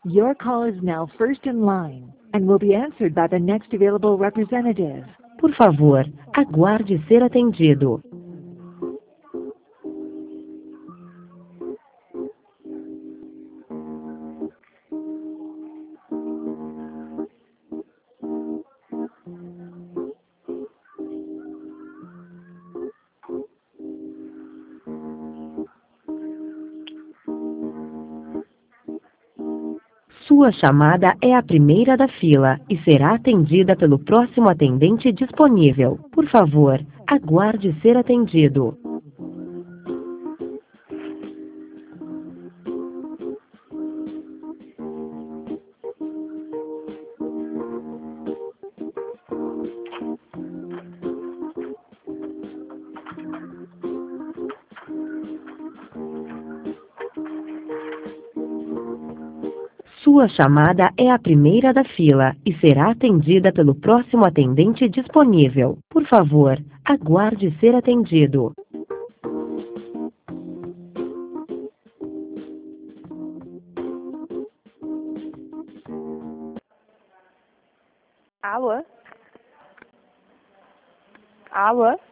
Your call is now first in line and will be answered by the next available representative. Por favor, aguarde ser atendido. Sua chamada é a primeira da fila e será atendida pelo próximo atendente disponível. Por favor, aguarde ser atendido. Sua chamada é a primeira da fila e será atendida pelo próximo atendente disponível. Por favor, aguarde ser atendido. Alô? Alô?